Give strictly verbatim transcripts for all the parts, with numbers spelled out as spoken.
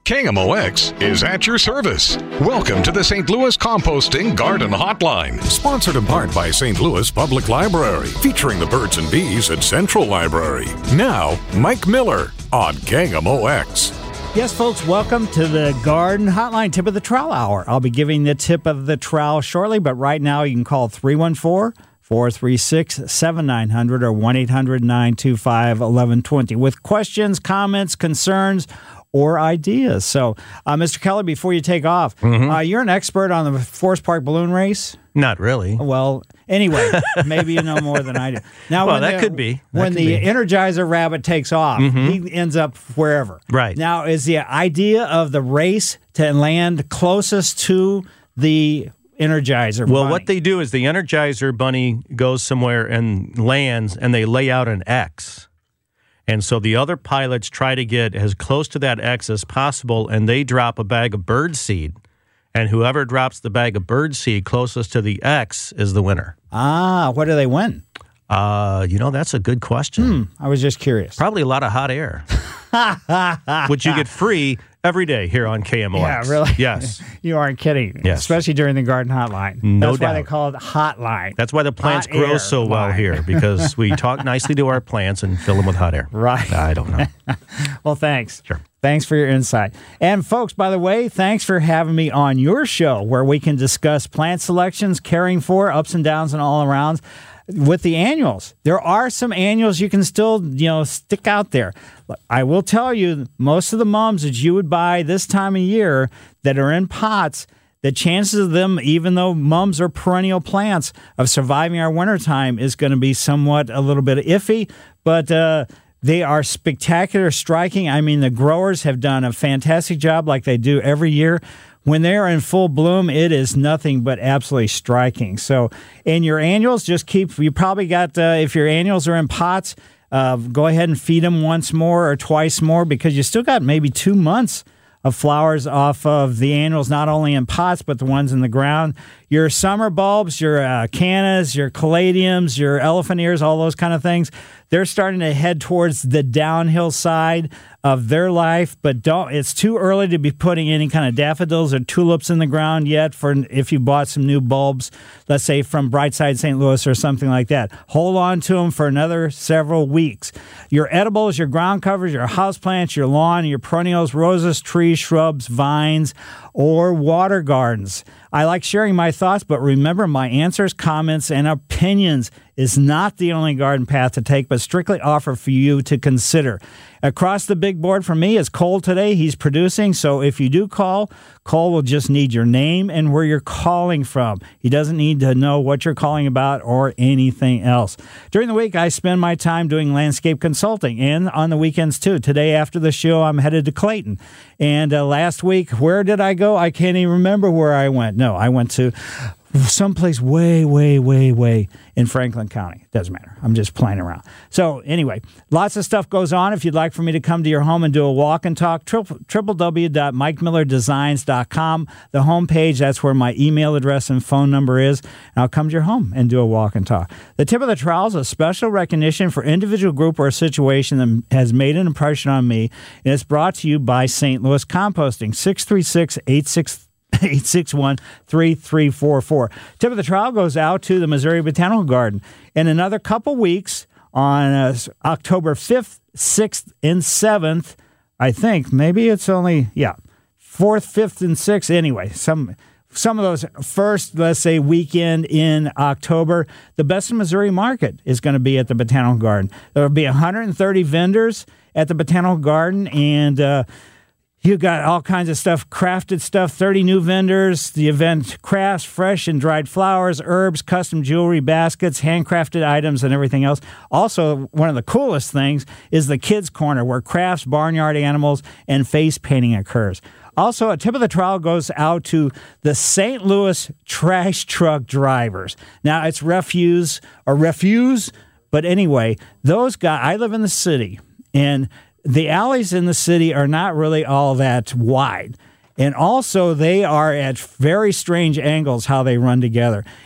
K M O X is at your service. Welcome to the Saint Louis Composting Garden Hotline, sponsored in part by Saint Louis Public Library, featuring the birds and bees at Central Library. Now, Mike Miller on K M O X. Yes, folks, welcome to the Garden Hotline Tip of the Trowel Hour. I'll be giving the tip of the trowel shortly, but right now you can call three one four, four three six, seven nine zero zero or one eight hundred, nine two five, one one two zero with questions, comments, concerns, or ideas. So, uh, Mister Kelly, before you take off, mm-hmm. uh, you're an expert on the Forest Park balloon race? Not really. Well, anyway, maybe you know more than I do. Now, well, when that the, could be. That when could the be. Energizer rabbit takes off, mm-hmm. he ends up wherever. Right. Now, is the idea of the race to land closest to the Energizer Well, bunny? what they do is the Energizer bunny goes somewhere and lands, and they lay out an X. And so the other pilots try to get as close to that X as possible, and they drop a bag of bird seed. And whoever drops the bag of bird seed closest to the X is the winner. Ah, what do they win? Uh, you know, that's a good question. Hmm, I was just curious. Probably a lot of hot air, which you get free every day here on K M O X. Yeah, really? Yes. You aren't kidding. Yes. Especially during the Garden Hotline. No That's doubt. why they call it Hotline. That's why the plants Hot grow air so well line. here, because we talk nicely to our plants and fill them with hot air. Right. I don't know. Well, thanks. Sure. Thanks for your insight. And folks, by the way, thanks for having me on your show where we can discuss plant selections, caring for, ups and downs and all arounds. With the annuals, there are some annuals you can still, you know, stick out there. I will tell you, most of the mums that you would buy this time of year that are in pots, the chances of them, even though mums are perennial plants, of surviving our wintertime is going to be somewhat a little bit iffy, but uh, they are spectacular, striking. I mean, the growers have done a fantastic job like they do every year. When they're in full bloom, it is nothing but absolutely striking. So, in your annuals, just keep, you probably got, uh, if your annuals are in pots, uh, go ahead and feed them once more or twice more because you still got maybe two months of flowers off of the annuals, not only in pots, but the ones in the ground. Your summer bulbs, your uh, cannas, your caladiums, your elephant ears, all those kind of things, they're starting to head towards the downhill side of their life, but don't. It's too early to be putting any kind of daffodils or tulips in the ground yet for if you bought some new bulbs, let's say from Brightside Saint Louis or something like that. Hold on to them for another several weeks. Your edibles, your ground covers, your houseplants, your lawn, your perennials, roses, trees, shrubs, vines, or water gardens. I like sharing my thoughts, but remember my answers, comments, and opinions is not the only garden path to take, but strictly offer for you to consider. Across the big board for me is Cole today. He's producing, so if you do call, Cole will just need your name and where you're calling from. He doesn't need to know what you're calling about or anything else. During the week, I spend my time doing landscape consulting, and on the weekends too. Today after the show, I'm headed to Clayton. And uh, last week, where did I go? I can't even remember where I went. No, I went to someplace way, way, way, way in Franklin County. Doesn't matter. I'm just playing around. So anyway, lots of stuff goes on. If you'd like for me to come to your home and do a walk and talk, w w w dot mike miller designs dot com. The homepage, that's where my email address and phone number is. And I'll come to your home and do a walk and talk. The tip of the trowel is a special recognition for individual group or a situation that has made an impression on me. And it's brought to you by Saint Louis Composting, six three six, eight six eight six one, three three four four. Tip of the trowel goes out to the Missouri Botanical Garden. In another couple weeks, on uh, October fifth, sixth, and seventh, I think, maybe it's only, yeah, fourth, fifth, and sixth. Anyway, some some of those first, let's say, weekend in October, the Best of Missouri Market is going to be at the Botanical Garden. There will be one hundred thirty vendors at the Botanical Garden, and uh, you got all kinds of stuff, crafted stuff, thirty new vendors. The event crafts, fresh and dried flowers, herbs, custom jewelry, baskets, handcrafted items, and everything else. Also, one of the coolest things is the Kids Corner, where crafts, barnyard animals, and face painting occurs. Also, a tip of the trowel goes out to the Saint Louis trash truck drivers. Now, it's refuse or refuse, but anyway, those guys, I live in the city, and the alleys in the city are not really all that wide. And also, they are at very strange angles how they run together.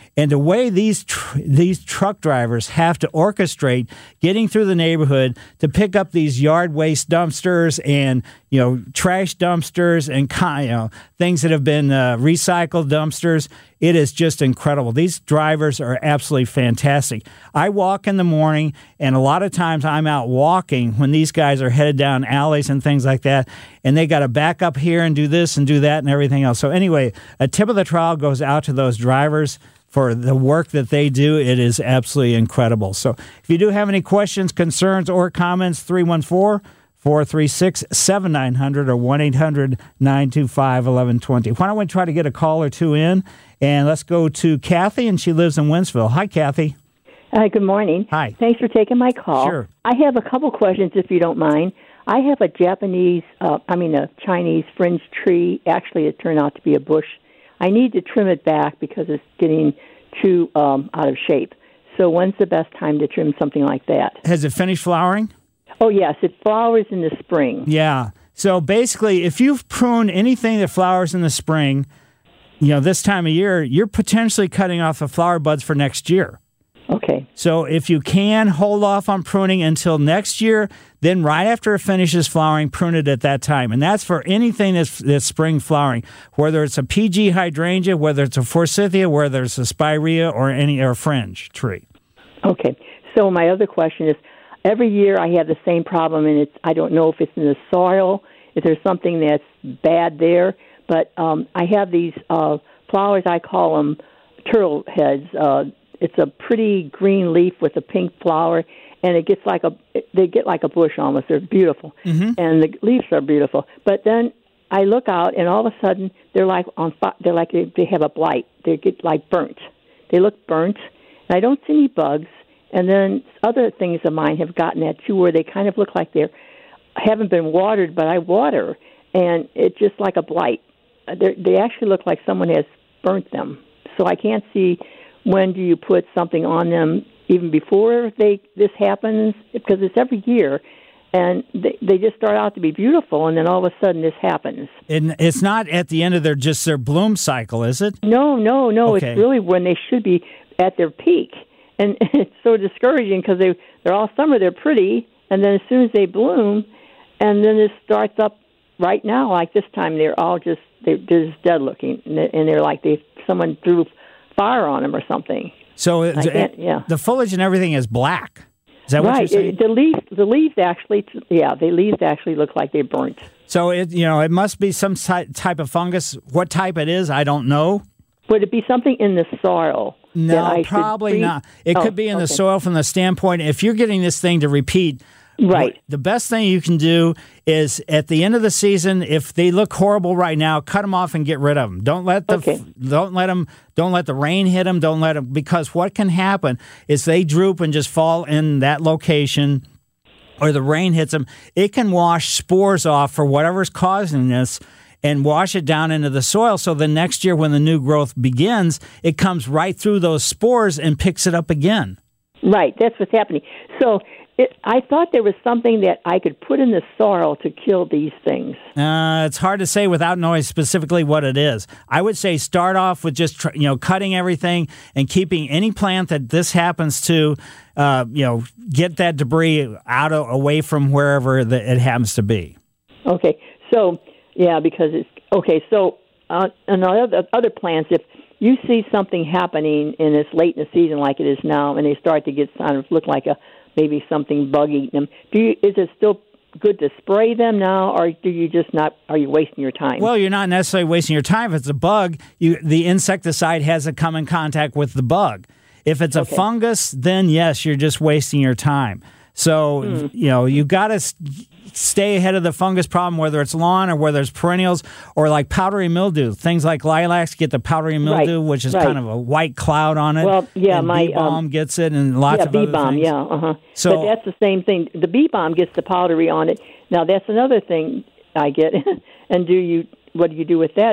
And the way these tr- these truck drivers have to orchestrate getting through the neighborhood to pick up these yard waste dumpsters and, you know, trash dumpsters and, you know, things that have been uh, recycled dumpsters, it is just incredible. These drivers are absolutely fantastic. I walk in the morning, and a lot of times I'm out walking when these guys are headed down alleys and things like that, and they got to back up here and do this and do that and everything else. So anyway, a tip of the trowel goes out to those drivers for the work that they do. It is absolutely incredible. So if you do have any questions, concerns, or comments, three one four, four three six, seven nine zero zero or one eight hundred, nine two five, one one two zero. Why don't we try to get a call or two in? And let's go to Kathy, and she lives in Wentzville. Hi, Kathy. Hi, good morning. Hi. Thanks for taking my call. Sure. I have a couple questions, if you don't mind. I have a Japanese, uh, I mean a Chinese fringe tree. Actually, it turned out to be a bush. I need to trim it back because it's getting too um, out of shape. So when's the best time to trim something like that? Has it finished flowering? Oh, yes. It flowers in the spring. Yeah. So basically, if you've pruned anything that flowers in the spring, you know, this time of year, you're potentially cutting off the flower buds for next year. Okay. So if you can hold off on pruning until next year, then right after it finishes flowering, prune it at that time. And that's for anything that's, that's spring flowering, whether it's a P G hydrangea, whether it's a forsythia, whether it's a spirea or any or a fringe tree. Okay. So my other question is, every year I have the same problem, and it's I don't know if it's in the soil, if there's something that's bad there, but um, I have these uh, flowers, I call them turtle heads. Uh, it's a pretty green leaf with a pink flower, and it gets like a they get like a bush almost. They're beautiful, mm-hmm. and the leaves are beautiful. But then I look out, and all of a sudden they're like on fi- they're like they, they have a blight. They get like burnt. They look burnt, and I don't see any bugs. And then other things of mine have gotten that too, where they kind of look like they're haven't been watered, but I water, and it's just like a blight. They're, they actually look like someone has burnt them. So I can't see when do you put something on them even before they this happens, because it's every year, and they, they just start out to be beautiful, and then all of a sudden this happens. And it's not at the end of their just their bloom cycle, is it? No, no, no. Okay. It's really when they should be at their peak. And it's so discouraging because they, they're all summer, they're pretty, and then as soon as they bloom, and then it starts up right now, like this time, they're all just, they're just dead looking, and they're like they someone threw fire on them or something. So it, it, yeah. the foliage and everything is black. Is that what right. you're saying? It, the leaves, the leaves actually, yeah, the leaves actually look like they're burnt. So it, you know, it must be some type of fungus. What type it is, I don't know. Would it be something in the soil? No, probably not. It oh, could be in okay. the soil from the standpoint, if you're getting this thing to repeat, right. the best thing you can do is at the end of the season, if they look horrible right now, cut them off and get rid of them. Don't let the okay. don't let them don't let the rain hit them. Don't let them, because what can happen is they droop and just fall in that location, or the rain hits them. It can wash spores off for whatever's causing this, and wash it down into the soil, so the next year when the new growth begins, it comes right through those spores and picks it up again. Right, that's what's happening. So it, I thought there was something that I could put in the soil to kill these things. Uh, it's hard to say without knowing specifically what it is. I would say start off with just you know cutting everything and keeping any plant that this happens to, uh, you know, get that debris out of, away from wherever the, it happens to be. Okay, so. Yeah, because it's okay. So, uh, and other other plants, if you see something happening and it's late in the season, like it is now, and they start to get kind of look like a maybe something bug eating them, do you, is it still good to spray them now, or do you just not? Are you wasting your time? Well, you're not necessarily wasting your time. If it's a bug, you the insecticide has to come in contact with the bug. If it's a okay. fungus, then yes, you're just wasting your time. So, mm. you know, you got to stay ahead of the fungus problem, whether it's lawn or whether it's perennials or like powdery mildew. Things like lilacs get the powdery mildew, right. which is right. kind of a white cloud on it. Well, yeah, and my bee balm um, gets it, and lots yeah, of bee other balm, things. yeah, uh huh. So but that's the same thing. The bee balm gets the powdery on it. Now that's another thing I get. And do you? What do you do with that? It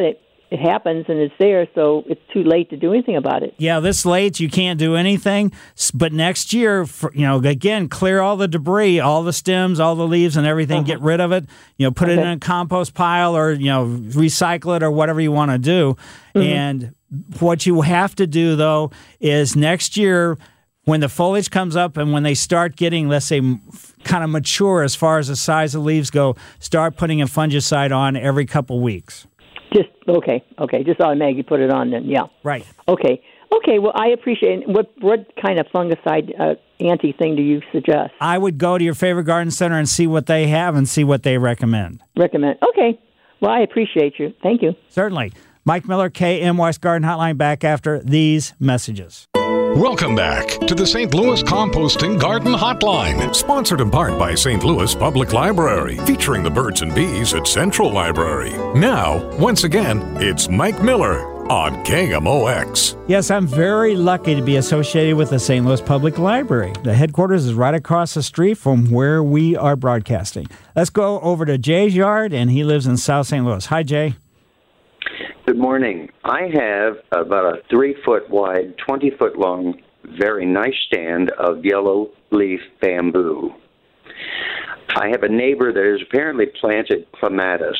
it happens and it's there, so it's too late to do anything about it. Yeah, this late you can't do anything. But next year, for, you know, again, clear all the debris, all the stems, all the leaves, and everything. Uh-huh. Get rid of it. You know, put okay. it in a compost pile, or you know, recycle it, or whatever you want to do. Mm-hmm. And what you have to do though is next year, when the foliage comes up and when they start getting, let's say, kind of mature as far as the size of leaves go, start putting a fungicide on every couple weeks. Just, okay, okay. Just automatically put it on then, yeah. Right. Okay. Okay, well, I appreciate it. What, what kind of fungicide uh, anti thing do you suggest? I would go to your favorite garden center and see what they have and see what they recommend. Recommend. Okay. Well, I appreciate you. Thank you. Certainly. Mike Miller, K M West Garden Hotline, back after these messages. Welcome back to the Saint Louis Composting Garden Hotline, sponsored in part by Saint Louis Public Library, featuring the birds and bees at Central Library. Now, once again, it's Mike Miller on K M O X. Yes, I'm very lucky to be associated with the Saint Louis Public Library. The headquarters is right across the street from where we are broadcasting. Let's go over to Jay's yard, and he lives in South Saint Louis. Hi, Jay. Good morning. I have about a three-foot wide, twenty-foot long, very nice stand of yellow leaf bamboo. I have a neighbor that has apparently planted clematis.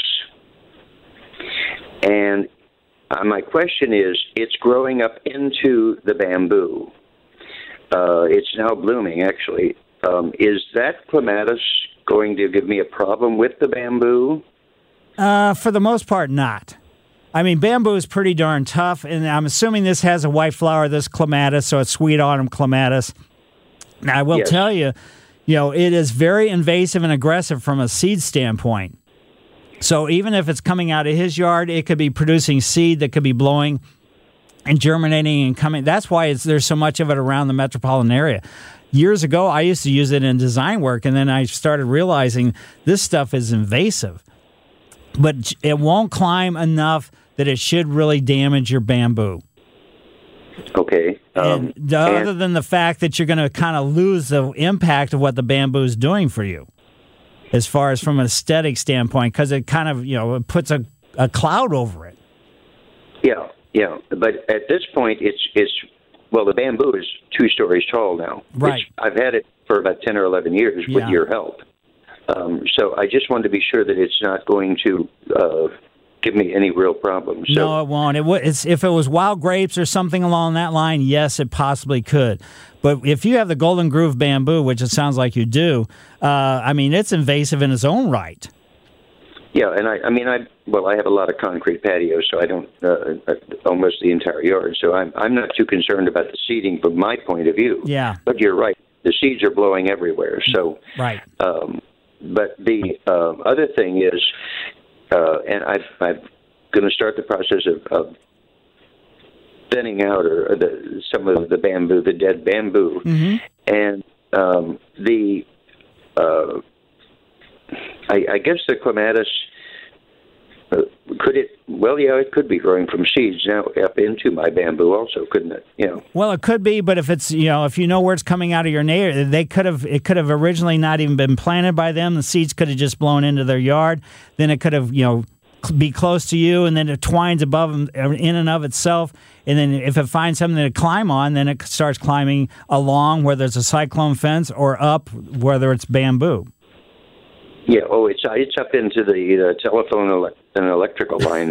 And uh, my question is, it's growing up into the bamboo. Uh, it's now blooming, actually. Um, is that clematis going to give me a problem with the bamboo? Uh, for the most part, not. I mean, bamboo is pretty darn tough, and I'm assuming this has a white flower, this clematis, so it's sweet autumn clematis. Now, I will yes. tell you, you know, it is very invasive and aggressive from a seed standpoint. So even if it's coming out of his yard, it could be producing seed that could be blowing and germinating and coming. That's why it's, there's so much of it around the metropolitan area. Years ago, I used to use it in design work, and then I started realizing this stuff is invasive. But it won't climb enough that it should really damage your bamboo. Okay. Um, and the, and other than the fact that you're going to kind of lose the impact of what the bamboo is doing for you, as far as from an aesthetic standpoint, because it kind of, you know, it puts a, a cloud over it. Yeah, yeah. But at this point, it's, it's well, the bamboo is two stories tall now. Right. It's, I've had it for about ten or eleven years yeah. with your help. Um, so I just wanted to be sure that it's not going to uh, give me any real problems. So, no, it won't. It w- it's, if it was wild grapes or something along that line, yes, it possibly could. But if you have the Golden Groove bamboo, which it sounds like you do, uh, I mean, it's invasive in its own right. Yeah, and I, I mean, I well, I have a lot of concrete patios, so I don't uh, almost the entire yard. So I'm I'm not too concerned about the seeding from my point of view. Yeah. But you're right. The seeds are blowing everywhere. So right. Um, But the uh, other thing is, uh, and I've, I'm going to start the process of, of thinning out or, or the, some of the bamboo, the dead bamboo, mm-hmm. and um, the uh, I, I guess the clematis. Uh, could it? Well, yeah, it could be growing from seeds now up into my bamboo, also, couldn't it? You know. Well, it could be, but if it's you know, if you know where it's coming out of your neighbor, they could have. It could have originally not even been planted by them. The seeds could have just blown into their yard. Then it could have, you know, be close to you, and then it twines above them in and of itself. And then if it finds something to climb on, then it starts climbing along where there's a cyclone fence or up whether it's bamboo. Yeah, oh, it's it's up into the uh, telephone ele- and electrical lines.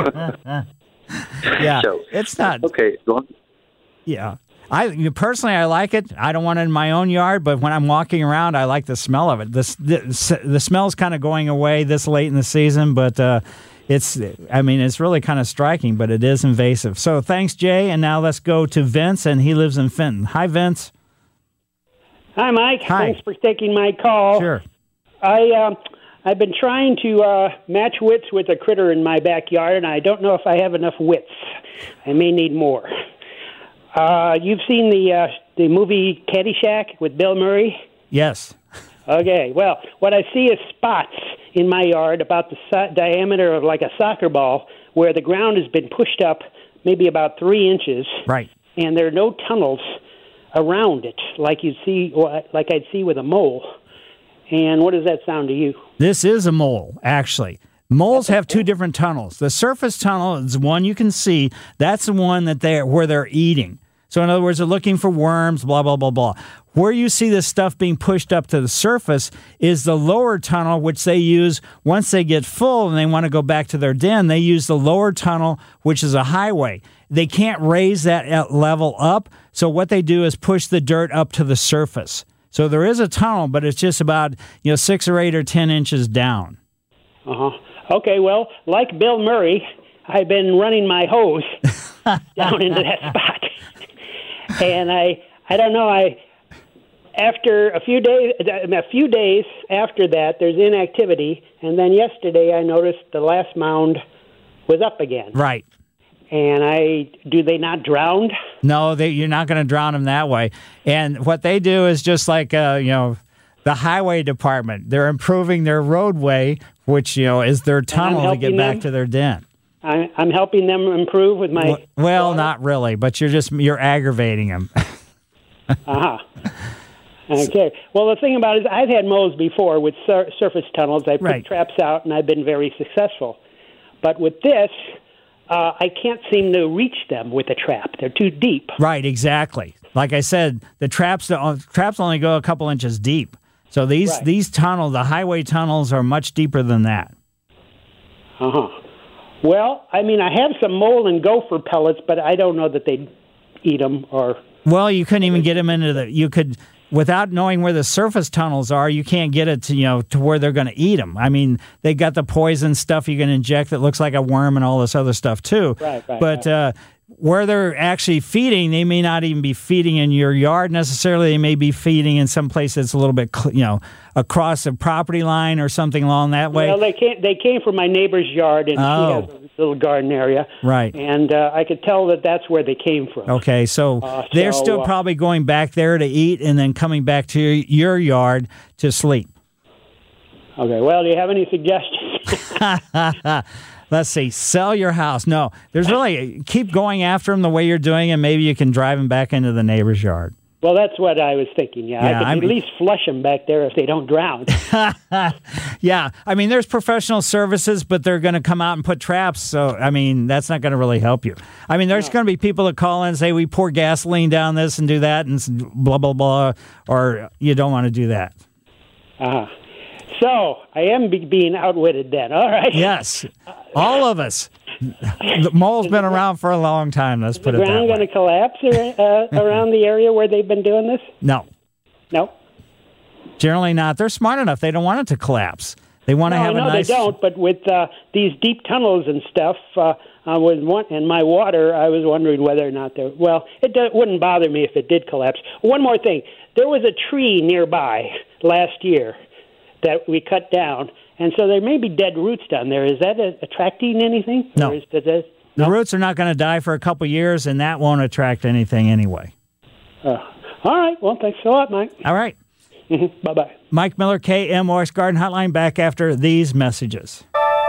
Yeah, so, it's not... Okay, go on. Yeah. I personally, I like it. I don't want it in my own yard, but when I'm walking around, I like the smell of it. This, the, the smell's kind of going away this late in the season, but uh, it's, I mean, it's really kind of striking, but it is invasive. So thanks, Jay, and now let's go to Vince, and he lives in Fenton. Hi, Vince. Hi, Mike. Hi. Thanks for taking my call. Sure. I, uh, I've been trying to uh, match wits with a critter in my backyard, and I don't know if I have enough wits. I may need more. Uh, you've seen the uh, the movie Caddyshack with Bill Murray? Yes. Okay. Well, what I see is spots in my yard about the so- diameter of like a soccer ball where the ground has been pushed up maybe about three inches. Right. And there are no tunnels around it like you'd see, like I'd see with a mole. And what does that sound to you? This is a mole, actually. Moles have two different tunnels. The surface tunnel is one you can see. That's the one that they're where they're eating. So in other words, they're looking for worms, blah, blah, blah, blah. Where you see this stuff being pushed up to the surface is the lower tunnel, which they use once they get full and they want to go back to their den. They use the lower tunnel, which is a highway. They can't raise that level up. So what they do is push the dirt up to the surface. So there is a tunnel, but it's just about, you know, six or eight or ten inches down. Uh-huh. Okay, well, like Bill Murray, I've been running my hose down into that spot. And I, I don't know, I, after a few days, a few days after that, there's inactivity. And then yesterday I noticed the last mound was up again. Right. And I, do they not drown? No, they, you're not going to drown them that way. And what they do is just like, uh, you know, the highway department. They're improving their roadway, which, you know, is their tunnel to get back them. to their den. I, I'm helping them improve with my... Well, water. not really, but you're just, you're aggravating them. Uh-huh. Okay. Well, the thing about it is I've had moles before with sur- surface tunnels. I put right. traps out, and I've been very successful. But with this, uh, I can't seem to reach them with a trap. They're too deep. Right, exactly. Like I said, the traps, the traps only go a couple inches deep. So these, right. these tunnels, the highway tunnels, are much deeper than that. Uh-huh. Well, I mean, I have some mole and gopher pellets, but I don't know that they'd eat them or... Well, you couldn't even get them into the... You could... Without knowing where the surface tunnels are, you can't get it to, you know, to where they're going to eat them. I mean, they got the poison stuff you can inject that looks like a worm and all this other stuff, too. Right, right, but right. Uh, where they're actually feeding, they may not even be feeding in your yard necessarily. They may be feeding in some place that's a little bit, you know, across the property line or something along that way. Well, they came, they came from my neighbor's yard, and oh. she has a little garden area. Right. And uh, I could tell that that's where they came from. Okay, so uh, they're so, still uh, probably going back there to eat and then coming back to your yard to sleep. Okay, well, do you have any suggestions? Let's see, sell your house. No, there's really, keep going after them the way you're doing, and maybe you can drive them back into the neighbor's yard. Well, that's what I was thinking, yeah. yeah I could I'm, at least flush them back there if they don't drown. Yeah, I mean, there's professional services, but they're going to come out and put traps, so, I mean, that's not going to really help you. I mean, there's no. going to be people that call in and say, we pour gasoline down this and do that, and blah, blah, blah, or you don't want to do that. Uh-huh. So, I am be- being outwitted then, all right? Yes, all of us. The mole's been around for a long time, let's put it that way. Is the ground going to collapse uh, around the area where they've been doing this? No. No? Generally not. They're smart enough. They don't want it to collapse. They want no, to have no, a nice... No, they don't, but with uh, these deep tunnels and stuff, uh, uh, with one, and my water, I was wondering whether or not there... Well, it do, wouldn't bother me if it did collapse. One more thing. There was a tree nearby last year that we cut down, and so there may be dead roots down there. Is that a, attracting anything? No. Or is that a, no. The roots are not going to die for a couple years, and that won't attract anything anyway. Uh, all right. Well, thanks a lot, Mike. All right. Mm-hmm. Bye-bye. Mike Miller, K M O X Garden Hotline, back after these messages.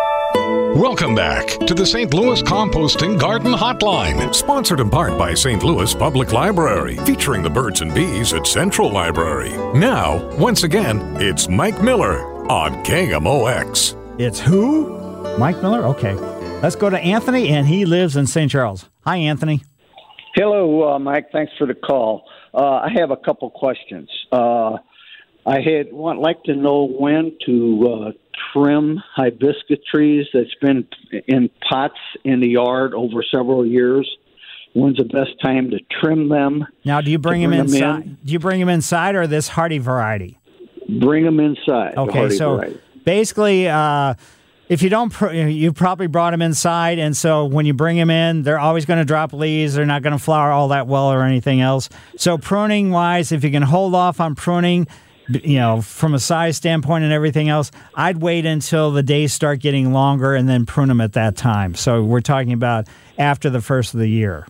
Welcome back to the Saint Louis Composting Garden Hotline, sponsored in part by Saint Louis Public Library, featuring the birds and bees at Central Library. Now, once again, it's Mike Miller on K M O X. It's who? Mike Miller? Okay. Let's go to Anthony, and he lives in Saint Charles. Hi, Anthony. Hello, uh, Mike. Thanks for the call. Uh, I have a couple questions. Uh, I had want like to know when to uh, trim hibiscus trees that's been in pots in the yard over several years. When's the best time to trim them? Now, do you bring, bring them inside? Them in? Do you bring them inside or this hardy variety? Bring them inside. Okay, the so variety. basically, uh, if you don't, pr- you probably brought them inside, and so when you bring them in, they're always going to drop leaves. They're not going to flower all that well or anything else. So pruning wise, if you can hold off on pruning, you know, from a size standpoint and everything else, I'd wait until the days start getting longer and then prune them at that time. So we're talking about after the first of the year.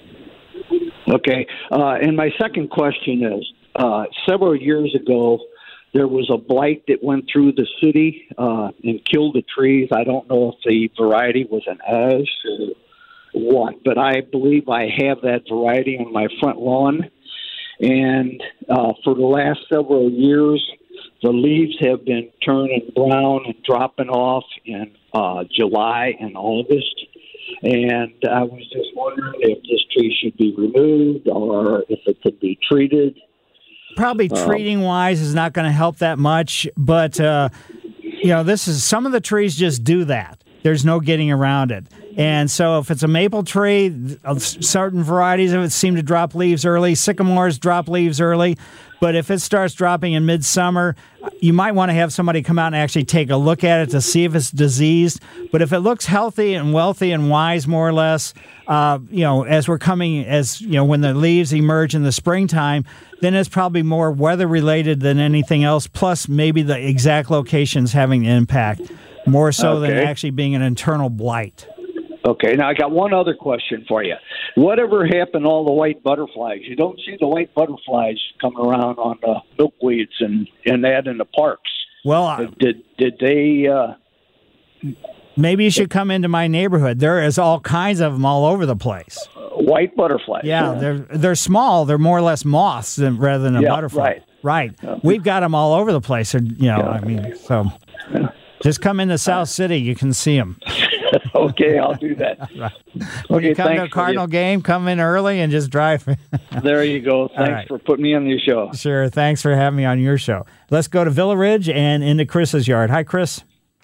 Okay. Uh, and my second question is, uh, several years ago, there was a blight that went through the city uh, and killed the trees. I don't know if the variety was an ash or what, but I believe I have that variety on my front lawn. And uh, for the last several years, the leaves have been turning brown and dropping off in uh, July and August. And I was just wondering if this tree should be removed or if it could be treated. Probably Um, treating wise is not going to help that much, but uh, you know, this is some of the trees just do that. There's no getting around it. And so if it's a maple tree, certain varieties of it seem to drop leaves early. Sycamores drop leaves early. But if it starts dropping in midsummer, you might want to have somebody come out and actually take a look at it to see if it's diseased. But if it looks healthy and wealthy and wise, more or less, uh, you know, as we're coming, as, you know, when the leaves emerge in the springtime, then it's probably more weather-related than anything else, plus maybe the exact locations having an impact, more so than Okay. actually being an internal blight. Okay, now I got one other question for you. Whatever happened to all the white butterflies? You don't see the white butterflies coming around on the milkweeds and, and that in the parks. Well, I- Did did they... Uh, maybe you should come into my neighborhood. There is all kinds of them all over the place. white butterflies? Yeah, they're they're small. They're more or less moths than, rather than a Yeah, butterfly. right. Right. Yeah. We've got them all over the place. They're, you know, Yeah. I mean, so just come into South City. You can see them. Okay, I'll do that. Right. When Okay, you come to a thanks for Cardinal the- game, come in early and just drive. There you go. Thanks right. for putting me on your show. Sure. Thanks for having me on your show. Let's go to Villa Ridge and into Chris's yard. Hi, Chris.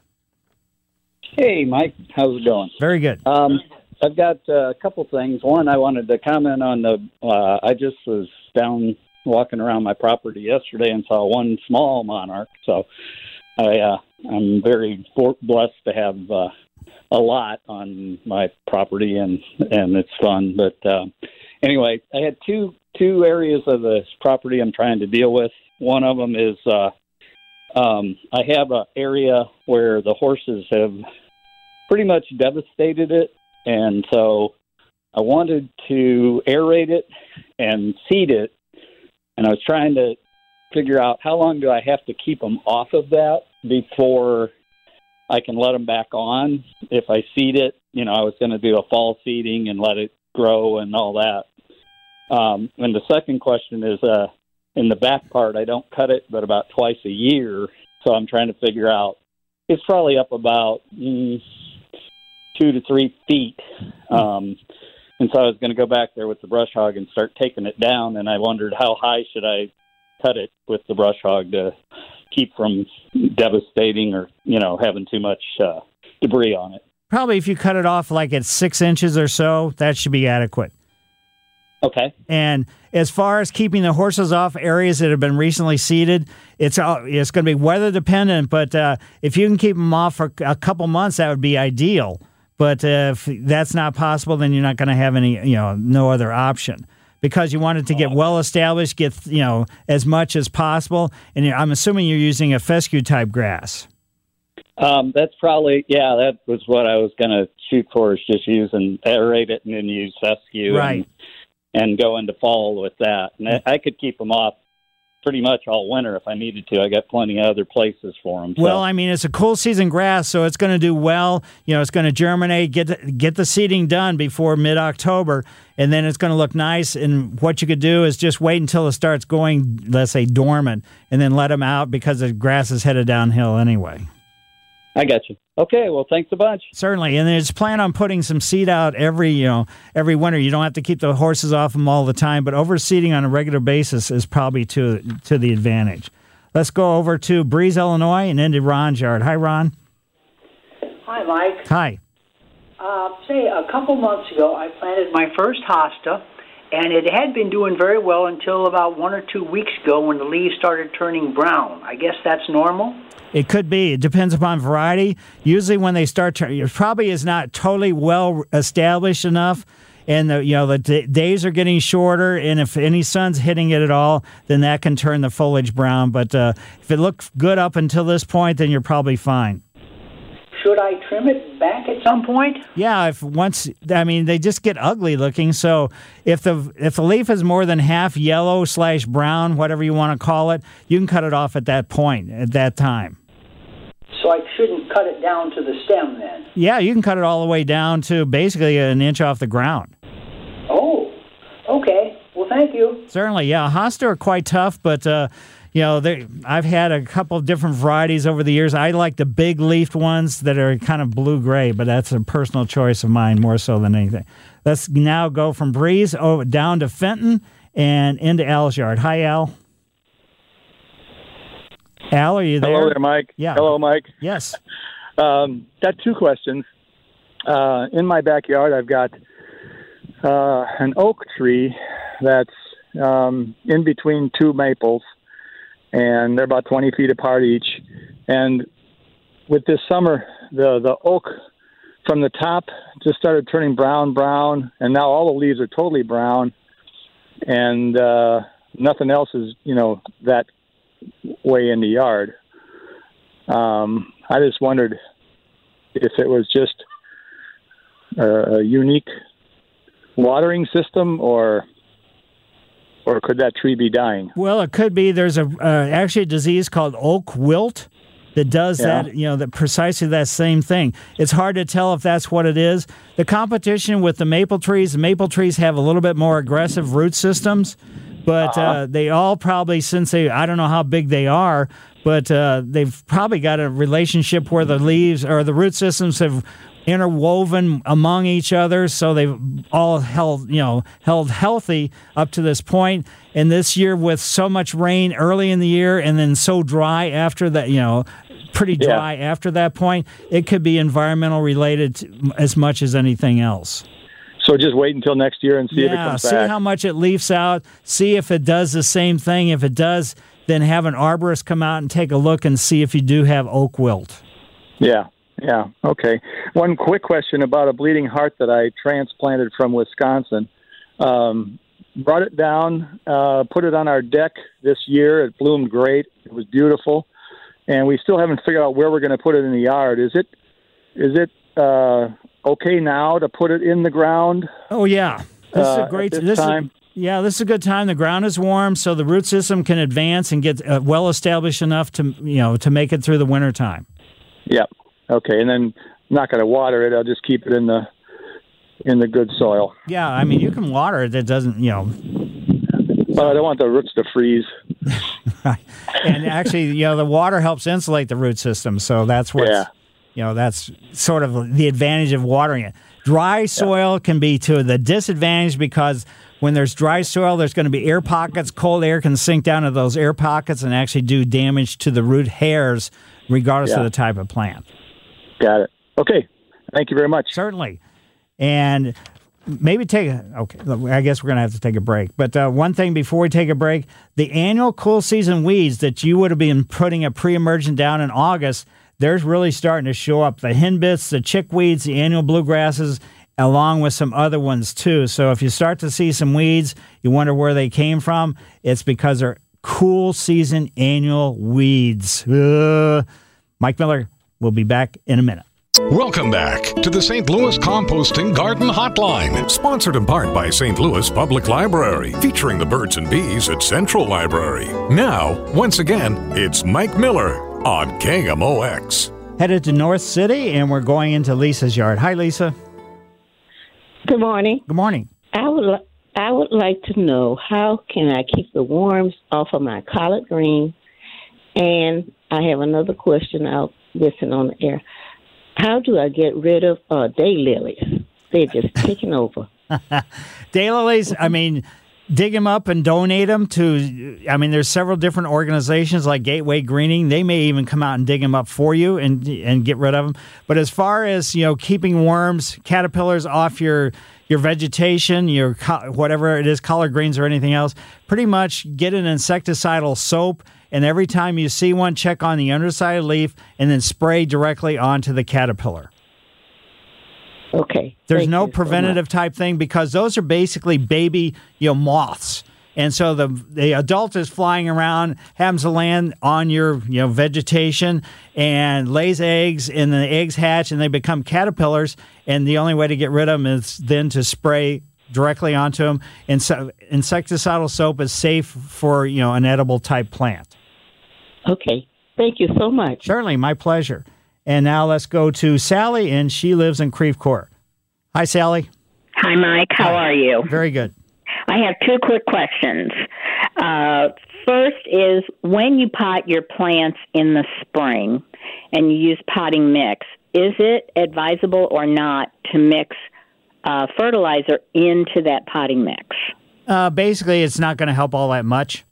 Hey, Mike. How's it going? Very good. Um, I've got uh, a couple things. One, I wanted to comment on the. Uh, I just was down walking around my property yesterday and saw one small monarch. So I, uh, I'm very for- blessed to have uh, a lot on my property, and and it's fun. But uh, anyway, I had two two areas of this property I'm trying to deal with. One of them is uh, um, I have an area where the horses have pretty much devastated it, and so I wanted to aerate it and seed it, and I was trying to figure out how long do I have to keep them off of that before I can let them back on. If I seed it, you know, I was going to do a fall seeding and let it grow and all that. Um, and the second question is, uh, in the back part, I don't cut it but about twice a year, so I'm trying to figure out, it's probably up about mm, two to three feet. Um, and so I was going to go back there with the brush hog and start taking it down, and I wondered how high should I cut it with the brush hog to keep from devastating or, you know, having too much uh, debris on it. Probably if you cut it off like at six inches or so, that should be adequate. Okay. And as far as keeping the horses off areas that have been recently seeded, it's uh, it's going to be weather dependent. But uh, if you can keep them off for a couple months, that would be ideal. But uh, if that's not possible, then you're not going to have any, you know, no other option, because you want it to get well established, get, you know, as much as possible. And I'm assuming you're using a fescue type grass. Um, that's probably, yeah, that was what I was going to shoot for, is just use and aerate it and then use fescue. Right. And, and go into fall with that. And I, I could keep them off pretty much all winter if I needed to. I got plenty of other places for them. So. Well, I mean, it's a cool season grass, so it's going to do well. You know, it's going to germinate, get the, get the seeding done before mid-October, and then it's going to look nice. And what you could do is just wait until it starts going, let's say, dormant, and then let them out, because the grass is headed downhill anyway. I got you. Okay, well, thanks a bunch. Certainly, and just plan on putting some seed out every, you know, every winter. You don't have to keep the horses off them all the time, but overseeding on a regular basis is probably to to the advantage. Let's go over to Breeze, Illinois, and into Ron's yard. Hi, Ron. Hi, Mike. Hi. Uh, say, a couple months ago, I planted my first hosta, and it had been doing very well until about one or two weeks ago when the leaves started turning brown. I guess that's normal? It could be. It depends upon variety. Usually when they start to, it probably is not totally well established enough, and the, you know, the d- days are getting shorter, and if any sun's hitting it at all, then that can turn the foliage brown. But uh, if it looks good up until this point, then you're probably fine. Should I trim it back at some point? Yeah, if once, I mean, they just get ugly looking. So if the if the leaf is more than half yellow slash brown, whatever you want to call it, you can cut it off at that point, at that time. So I shouldn't cut it down to the stem then? Yeah, you can cut it all the way down to basically an inch off the ground. Oh, okay. Well, thank you. Certainly, yeah. Hosta are quite tough, but uh, you know, they, I've had a couple of different varieties over the years. I like the big leafed ones that are kind of blue-gray, but that's a personal choice of mine more so than anything. Let's now go from Breeze over, down to Fenton and into Al's yard. Hi, Al. Al, are you there? Hello there, Mike. Yeah. Hello, Mike. Yes. Um, got two questions. Uh, in my backyard, I've got uh, an oak tree that's um, in between two maples, and they're about twenty feet apart each. And with this summer, the, the oak from the top just started turning brown, brown, and now all the leaves are totally brown, and uh, nothing else is, you know, that way in the yard. Um, I just wondered if it was just a, a unique watering system, or or could that tree be dying? Well, it could be. There's a uh, actually a disease called oak wilt that does Yeah. that, you know, that precisely that same thing. It's hard to tell if that's what it is. The competition with the maple trees, the maple trees have a little bit more aggressive root systems, but Uh-huh. uh, they all probably, since they, I don't know how big they are, but uh, they've probably got a relationship where the leaves or the root systems have interwoven among each other, so they've all held, you know, held healthy up to this point. And this year, with so much rain early in the year and then so dry after that, you know, pretty dry Yeah. after that point, it could be environmental related to, as much as anything else. So just wait until next year and see if it Yeah, comes see back. how much it leaves out. See if it does the same thing. If it does, then have an arborist come out and take a look and see if you do have oak wilt. Yeah, yeah, okay. One quick question about a bleeding heart that I transplanted from Wisconsin. Um, brought it down, uh, put it on our deck this year. It bloomed great. It was beautiful. And we still haven't figured out where we're going to put it in the yard. Is it is it uh, okay now to put it in the ground? Oh, yeah. This is uh, a great at this this time? Is, yeah, this is a good time. The ground is warm, so the root system can advance and get uh, well established enough to, you know, to make it through the winter time. Yep. Okay, and then I'm not going to water it. I'll just keep it in the in the good soil. Yeah, I mean, you can water it. That doesn't, you know. But I don't want the roots to freeze. And actually, you know, the water helps insulate the root system, so that's what's, Yeah. you know, that's sort of the advantage of watering it. Dry soil can be to the disadvantage because when there's dry soil, there's going to be air pockets. Cold air can sink down to those air pockets and actually do damage to the root hairs, regardless Yeah. of the type of plant. Got it. Okay. Thank you very much. Certainly. And maybe take a, okay, I guess we're going to have to take a break. But uh, one thing before we take a break, the annual cool season weeds that you would have been putting a pre-emergent down in August, they're really starting to show up. The henbits, the chickweeds, the annual bluegrasses, along with some other ones too. So if you start to see some weeds, you wonder where they came from, it's because they're cool season annual weeds. Uh, Mike Miller will be back in a minute. Welcome back to the Saint Louis Composting Garden Hotline, sponsored in part by Saint Louis Public Library, featuring the birds and bees at Central Library. Now, once again, it's Mike Miller on K M O X. Headed to North City, and we're going into Lisa's yard. Hi, Lisa. Good morning. Good morning. I would li- I would like to know, how can I keep the worms off of my collard green? And I have another question I'll listen on the air. How do I get rid of uh, daylilies? They're just taking over. Daylilies, I mean, dig them up and donate them to, I mean, there's several different organizations like Gateway Greening. They may even come out and dig them up for you and and get rid of them. But as far as, you know, keeping worms, caterpillars off your your vegetation, your co- whatever it is, collard greens or anything else, pretty much get an insecticidal soap. And every time you see one, check on the underside of the leaf and then spray directly onto the caterpillar. Okay. There's Thank no you so preventative much. type thing because those are basically baby, you know, moths. And so the the adult is flying around, happens to land on your, you know, vegetation and lays eggs, and the eggs hatch and they become caterpillars. And the only way to get rid of them is then to spray directly onto them. And so insecticidal soap is safe for, you know, an edible type plant. Okay. Thank you so much. Certainly, my pleasure. And now let's go to Sally, and she lives in Creve Coeur. Hi, Sally. Hi, Mike. How Hi. are you? Very good. I have two quick questions. Uh, first is when you pot your plants in the spring and you use potting mix, is it advisable or not to mix uh, fertilizer into that potting mix? Uh, basically, it's not going to help all that much.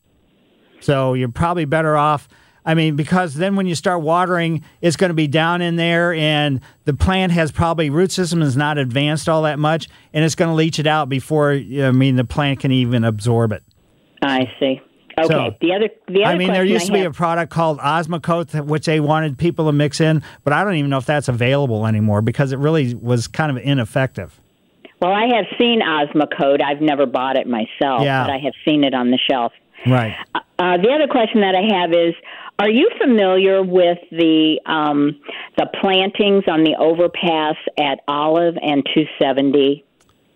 So you're probably better off. I mean, because then when you start watering, it's going to be down in there, and the plant has probably, root system is not advanced all that much, and it's going to leach it out before, I mean, the plant can even absorb it. I see. Okay. So, the other, the other I mean, there used I to be have, a product called Osmocote, which they wanted people to mix in, but I don't even know if that's available anymore because it really was kind of ineffective. Well, I have seen Osmocote. I've never bought it myself, Yeah. but I have seen it on the shelf. Right. Uh, the other question that I have is, are you familiar with the um, the plantings on the overpass at Olive and two seventy?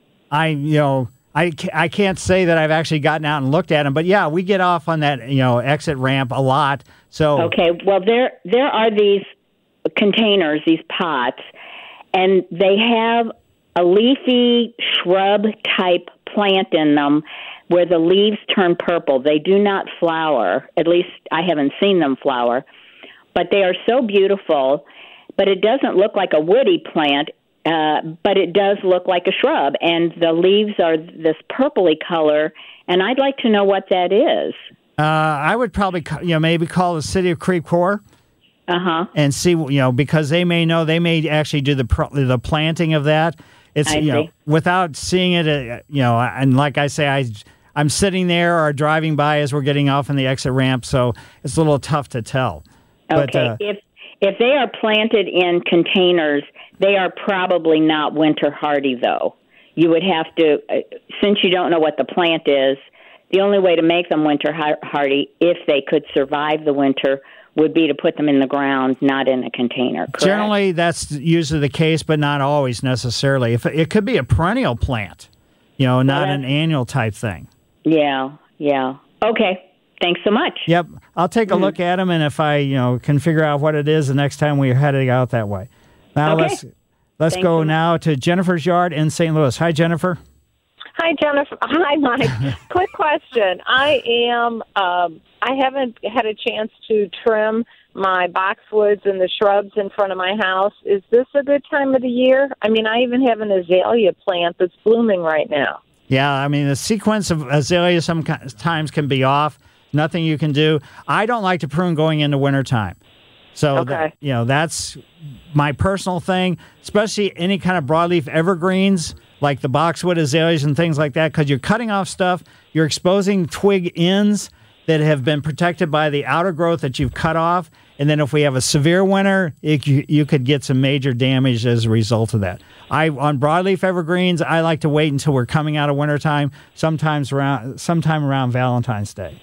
I, you know, I, ca- I can't say that I've actually gotten out and looked at them, but yeah, we get off on that, you know, exit ramp a lot. So Okay, well, there there are these containers, these pots, and they have a leafy shrub-type plant in them where the leaves turn purple. They do not flower. At least I haven't seen them flower. But they are so beautiful, but it doesn't look like a woody plant, uh, but it does look like a shrub. And the leaves are this purpley color, and I'd like to know what that is. uh, I would probably, ca- you know, maybe call the city of Creve Coeur. Uh-huh. And see, you know, because they may know, they may actually do the pro- the planting of that. It's, I you know, see. without seeing it, uh, you know, and like I say, I, I'm sitting there or driving by as we're getting off on the exit ramp, so it's a little tough to tell. But, Okay, uh, if if they are planted in containers, they are probably not winter hardy, though. You would have to, uh, since you don't know what the plant is, the only way to make them winter har- hardy, if they could survive the winter, would be to put them in the ground, not in a container. Correct? Generally, that's usually the case, but not always necessarily. If it could be a perennial plant, you know, not Well, an annual type thing. Yeah, yeah. Okay, thanks so much. Yep, I'll take a Mm-hmm. look at them, and if I, you know, can figure out what it is the next time we're heading out that way. Now Okay. let's let's Thanks go so much. now to Jennifer's yard in Saint Louis. Hi, Jennifer. Hi, Jennifer. Hi, Mike. Quick question. I am. Um, I haven't had a chance to trim my boxwoods and the shrubs in front of my house. Is this a good time of the year? I mean, I even have an azalea plant that's blooming right now. Yeah, I mean, the sequence of azaleas sometimes can be off. Nothing you can do. I don't like to prune going into wintertime. So, Okay. that, you know, that's my personal thing, especially any kind of broadleaf evergreens like the boxwood azaleas and things like that, because you're cutting off stuff, you're exposing twig ends that have been protected by the outer growth that you've cut off, and then if we have a severe winter, it, you, you could get some major damage as a result of that. I on broadleaf evergreens, I like to wait until we're coming out of wintertime, sometimes around sometime around Valentine's Day.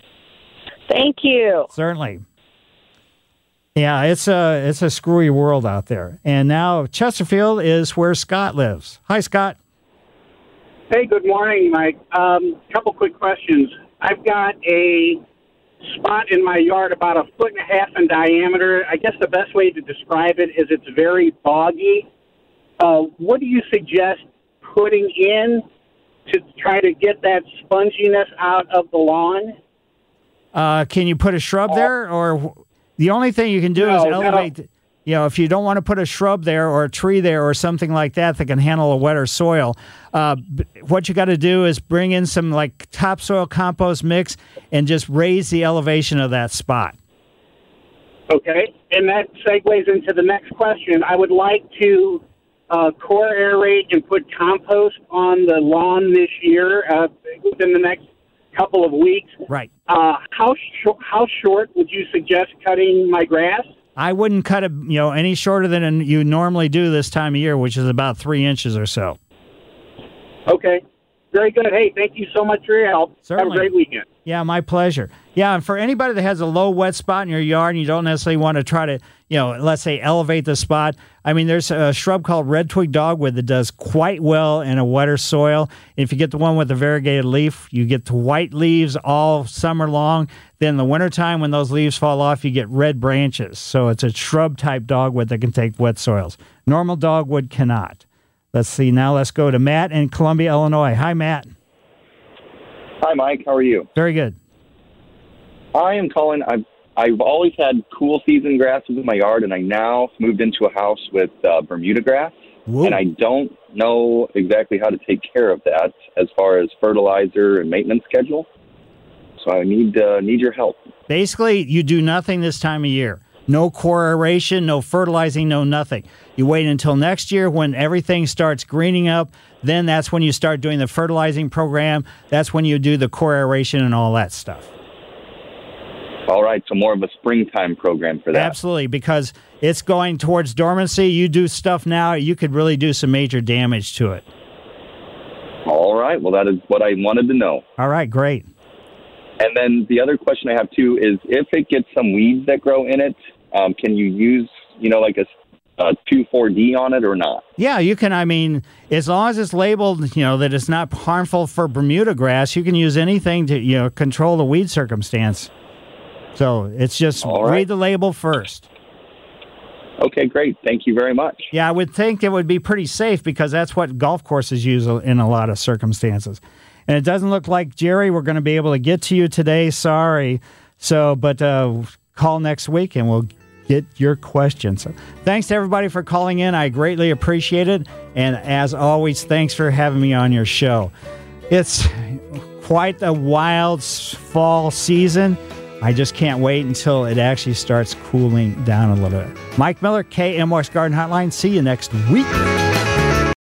Thank you. Certainly. Yeah, it's a it's a screwy world out there. And now Chesterfield is where Scott lives. Hi, Scott. Hey, good morning, Mike. Um, couple quick questions. I've got a spot in my yard about a foot and a half in diameter. I guess the best way to describe it is it's very boggy. Uh, what do you suggest putting in to try to get that sponginess out of the lawn? Uh, can you put a shrub there, or the only thing you can do No, is no. elevate? You know, if you don't want to put a shrub there or a tree there or something like that that can handle a wetter soil, uh, b- what you got to do is bring in some like topsoil compost mix and just raise the elevation of that spot. Okay, and that segues into the next question. I would like to uh, core aerate and put compost on the lawn this year uh, within the next couple of weeks. Right. Uh, how sh- how short would you suggest cutting my grass? I wouldn't cut it, you know, any shorter than you normally do this time of year, which is about three inches or so. Okay, very good. Hey, thank you so much for your help. Certainly. Have a great weekend. Yeah, my pleasure. Yeah, and for anybody that has a low wet spot in your yard and you don't necessarily want to try to, you know, let's say elevate the spot, I mean, there's a shrub called red twig dogwood that does quite well in a wetter soil. If you get the one with the variegated leaf, you get the white leaves all summer long. Then in the wintertime, when those leaves fall off, you get red branches. So it's a shrub-type dogwood that can take wet soils. Normal dogwood cannot. Let's see. Now let's go to Matt in Columbia, Illinois. Hi, Matt. Hi, Mike. How are you? Very good. I am calling. I've I've always had cool season grasses in my yard, and I now moved into a house with uh, Bermuda grass, Whoa. and I don't know exactly how to take care of that as far as fertilizer and maintenance schedule. So I need uh, need your help. Basically, you do nothing this time of year. No core aeration, no fertilizing, no nothing. You wait until next year when everything starts greening up. Then that's when you start doing the fertilizing program. That's when you do the core aeration and all that stuff. All right, so more of a springtime program for that. Absolutely, because it's going towards dormancy. You do stuff now, you could really do some major damage to it. All right, well, that is what I wanted to know. All right, great. And then the other question I have, too, is if it gets some weeds that grow in it, um, can you use, you know, like a, a two four D on it or not? Yeah, you can. I mean, as long as it's labeled, you know, that it's not harmful for Bermuda grass, you can use anything to, you know, control the weed circumstance. So it's just All right. read the label first. Okay, great. Thank you very much. Yeah, I would think it would be pretty safe because that's what golf courses use in a lot of circumstances. And it doesn't look like, Jerry, we're going to be able to get to you today. Sorry. So, but uh, call next week and we'll get your questions. So, thanks to everybody for calling in. I greatly appreciate it. And as always, thanks for having me on your show. It's quite a wild fall season. I just can't wait until it actually starts cooling down a little bit. Mike Miller, K M O X Garden Hotline. See you next week.